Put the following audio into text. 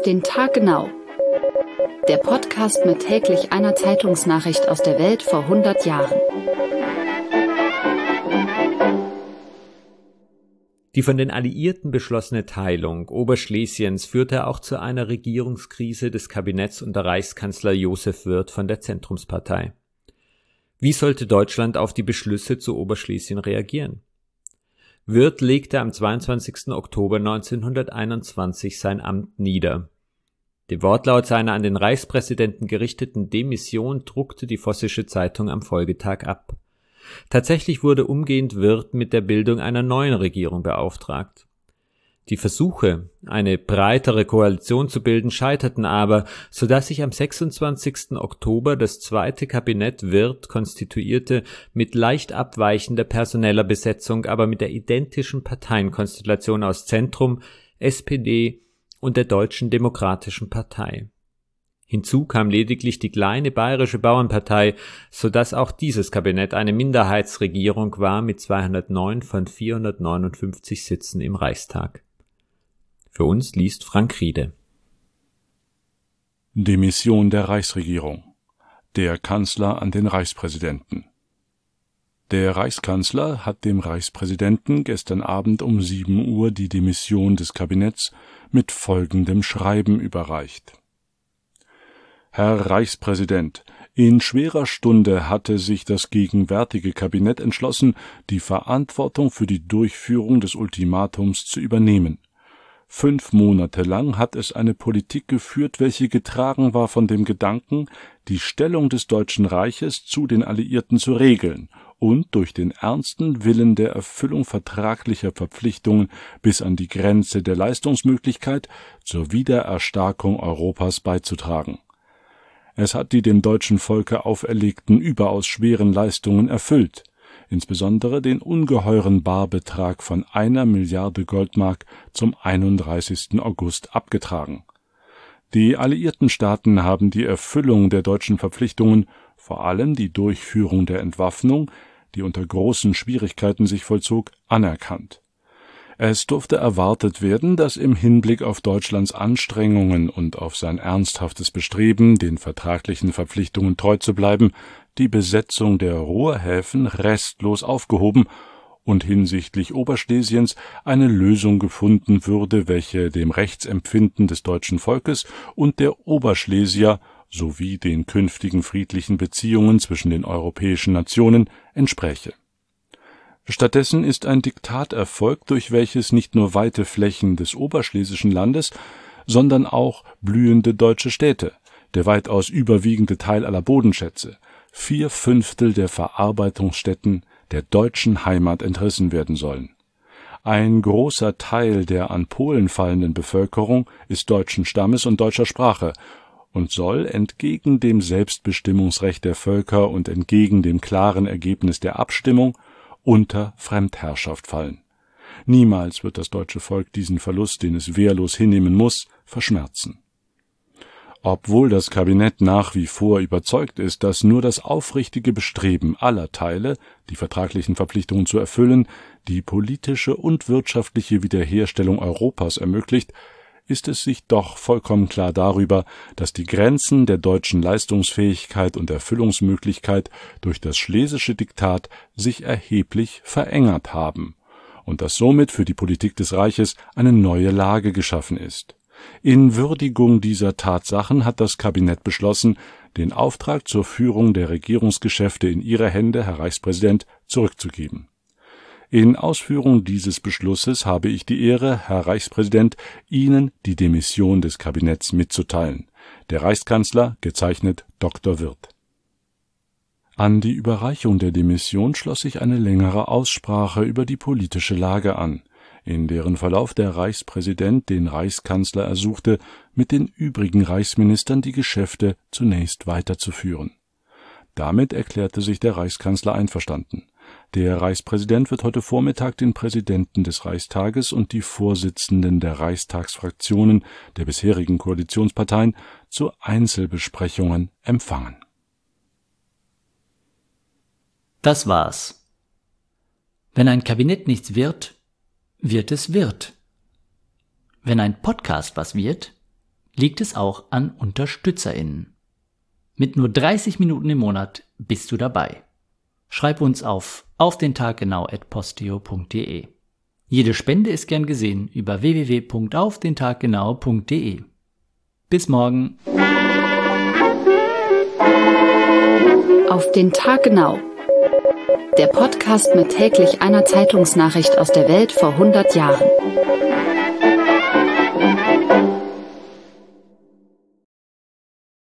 Auf den Tag genau. Der Podcast mit täglich einer Zeitungsnachricht aus der Welt vor 100 Jahren. Die von den Alliierten beschlossene Teilung Oberschlesiens führte auch zu einer Regierungskrise des Kabinetts unter Reichskanzler Joseph Wirth von der Zentrumspartei. Wie sollte Deutschland auf die Beschlüsse zu Oberschlesien reagieren? Wirth legte am 22. Oktober 1921 sein Amt nieder. Den Wortlaut seiner an den Reichspräsidenten gerichteten Demission druckte die Vossische Zeitung am Folgetag ab. Tatsächlich wurde umgehend Wirth mit der Bildung einer neuen Regierung beauftragt. Die Versuche, eine breitere Koalition zu bilden, scheiterten aber, sodass sich am 26. Oktober das zweite Kabinett Wirth konstituierte, mit leicht abweichender personeller Besetzung, aber mit der identischen Parteienkonstellation aus Zentrum, SPD und der Deutschen Demokratischen Partei. Hinzu kam lediglich die kleine Bayerische Bauernpartei, sodass auch dieses Kabinett eine Minderheitsregierung war mit 209 von 459 Sitzen im Reichstag. Für uns liest Frank Riede. Demission der Reichsregierung. Der Kanzler an den Reichspräsidenten. Der Reichskanzler hat dem Reichspräsidenten gestern Abend um 7 Uhr die Demission des Kabinetts mit folgendem Schreiben überreicht. Herr Reichspräsident, in schwerer Stunde hatte sich das gegenwärtige Kabinett entschlossen, die Verantwortung für die Durchführung des Ultimatums zu übernehmen. 5 Monate lang hat es eine Politik geführt, welche getragen war von dem Gedanken, die Stellung des Deutschen Reiches zu den Alliierten zu regeln und durch den ernsten Willen der Erfüllung vertraglicher Verpflichtungen bis an die Grenze der Leistungsmöglichkeit zur Wiedererstarkung Europas beizutragen. Es hat die dem deutschen Volke auferlegten überaus schweren Leistungen erfüllt, insbesondere den ungeheuren Barbetrag von 1 Milliarde Goldmark zum 31. August abgetragen. Die alliierten Staaten haben die Erfüllung der deutschen Verpflichtungen, vor allem die Durchführung der Entwaffnung, die unter großen Schwierigkeiten sich vollzog, anerkannt. Es durfte erwartet werden, dass im Hinblick auf Deutschlands Anstrengungen und auf sein ernsthaftes Bestreben, den vertraglichen Verpflichtungen treu zu bleiben, die Besetzung der Ruhrhäfen restlos aufgehoben und hinsichtlich Oberschlesiens eine Lösung gefunden würde, welche dem Rechtsempfinden des deutschen Volkes und der Oberschlesier sowie den künftigen friedlichen Beziehungen zwischen den europäischen Nationen entspräche. Stattdessen ist ein Diktat erfolgt, durch welches nicht nur weite Flächen des oberschlesischen Landes, sondern auch blühende deutsche Städte, der weitaus überwiegende Teil aller Bodenschätze, 4/5 der Verarbeitungsstätten der deutschen Heimat entrissen werden sollen. Ein großer Teil der an Polen fallenden Bevölkerung ist deutschen Stammes und deutscher Sprache und soll entgegen dem Selbstbestimmungsrecht der Völker und entgegen dem klaren Ergebnis der Abstimmung unter Fremdherrschaft fallen. Niemals wird das deutsche Volk diesen Verlust, den es wehrlos hinnehmen muss, verschmerzen. Obwohl das Kabinett nach wie vor überzeugt ist, dass nur das aufrichtige Bestreben aller Teile, die vertraglichen Verpflichtungen zu erfüllen, die politische und wirtschaftliche Wiederherstellung Europas ermöglicht, ist es sich doch vollkommen klar darüber, dass die Grenzen der deutschen Leistungsfähigkeit und Erfüllungsmöglichkeit durch das Schlesische Diktat sich erheblich verengert haben und dass somit für die Politik des Reiches eine neue Lage geschaffen ist. In Würdigung dieser Tatsachen hat das Kabinett beschlossen, den Auftrag zur Führung der Regierungsgeschäfte in Ihre Hände, Herr Reichspräsident, zurückzugeben. In Ausführung dieses Beschlusses habe ich die Ehre, Herr Reichspräsident, Ihnen die Demission des Kabinetts mitzuteilen. Der Reichskanzler, gezeichnet Dr. Wirth. An die Überreichung der Demission schloss sich eine längere Aussprache über die politische Lage an, in deren Verlauf der Reichspräsident den Reichskanzler ersuchte, mit den übrigen Reichsministern die Geschäfte zunächst weiterzuführen. Damit erklärte sich der Reichskanzler einverstanden. Der Reichspräsident wird heute Vormittag den Präsidenten des Reichstages und die Vorsitzenden der Reichstagsfraktionen der bisherigen Koalitionsparteien zu Einzelbesprechungen empfangen. Das war's. Wenn ein Kabinett nichts wird, wird es Wirth. Wenn ein Podcast was wird, liegt es auch an UnterstützerInnen. Mit nur 30 Minuten im Monat bist du dabei. Schreib uns auf aufdentaggenau@posteo.de. Jede Spende ist gern gesehen über www.aufdentaggenau.de. Bis morgen. Auf den Tag genau. Der Podcast mit täglich einer Zeitungsnachricht aus der Welt vor 100 Jahren.